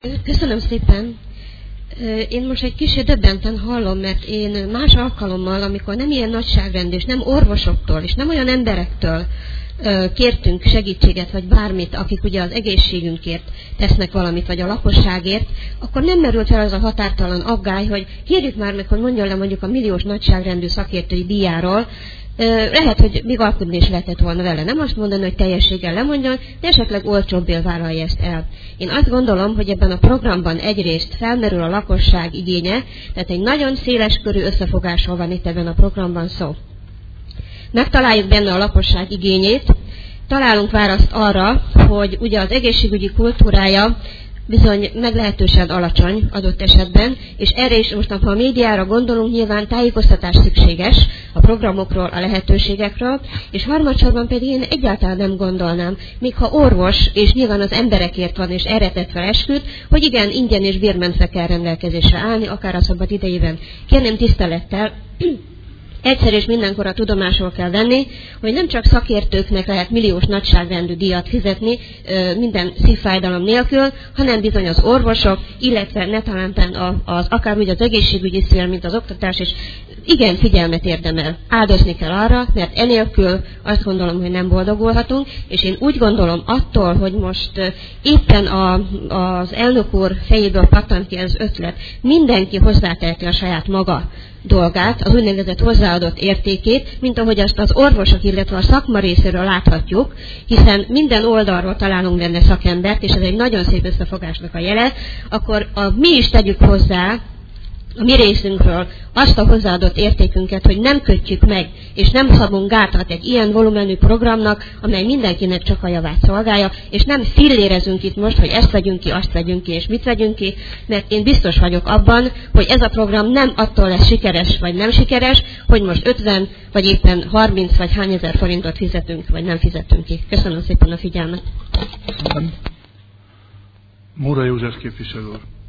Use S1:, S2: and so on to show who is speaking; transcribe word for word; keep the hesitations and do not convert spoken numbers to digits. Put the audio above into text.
S1: Köszönöm szépen. Én most egy kicsit döbbenten hallom, mert én más alkalommal, amikor nem ilyen nagyságrend, és nem orvosoktól, és nem olyan emberektől kértünk segítséget, vagy bármit, akik ugye az egészségünkért tesznek valamit, vagy a lakosságért, akkor nem merült fel az a határtalan aggály, hogy kérjük már meg, hogy mondjon le mondjuk a milliós nagyságrendű szakértői díjáról. Lehet, hogy még alkudni is lehetett volna vele. Nem azt mondani, hogy teljességgel lemondjon, de esetleg olcsóbbél vállalja ezt el. Én azt gondolom, hogy ebben a programban egyrészt felmerül a lakosság igénye, tehát egy nagyon széles körű összefogásról van itt ebben a programban szó. Megtaláljuk benne a lakosság igényét, találunk választ arra, hogy ugye az egészségügyi kultúrája bizony meglehetősen alacsony adott esetben, és erre is most, ha a médiára gondolunk, nyilván tájékoztatás szükséges a programokról, a lehetőségekről, és harmadsorban pedig én egyáltalán nem gondolnám, még ha orvos, és nyilván az emberekért van, és erre tett fel esküt, hogy igen, ingyen és bérmentve kell rendelkezésre állni, akár a szabad idejében. Kérném tisztelettel, egyszer és mindenkor tudomásul kell venni, hogy nem csak szakértőknek lehet milliós nagyságrendű díjat fizetni minden szívfájdalom nélkül, hanem bizony az orvosok, illetve ne talán az, akár úgy az egészségügyi szféra, mint az oktatás, és igen figyelmet érdemel. Áldozni kell arra, mert enélkül azt gondolom, hogy nem boldogulhatunk, és én úgy gondolom attól, hogy most éppen a, az elnök úr fejéből pattant ki az ötlet, mindenki hozzáteheti a saját maga dolgát, az úgynevezett hozzáadott értékét, mint ahogy azt az orvosok, illetve a szakma részéről láthatjuk, hiszen minden oldalról találunk benne szakembert, és ez egy nagyon szép összefogásnak a jele, akkor a, mi is tegyük hozzá a mi részünkről azt a hozzáadott értékünket, hogy nem kötjük meg, és nem szabunk gátat egy ilyen volumenű programnak, amely mindenkinek csak a javát szolgálja, és nem fillérezünk itt most, hogy ezt vegyünk ki, azt vegyünk ki, és mit vegyünk ki, mert én biztos vagyok abban, hogy ez a program nem attól lesz sikeres, vagy nem sikeres, hogy most ötven, vagy éppen harminc, vagy hány ezer forintot fizetünk, vagy nem fizetünk ki. Köszönöm szépen a figyelmet.
S2: Móra József képviselő.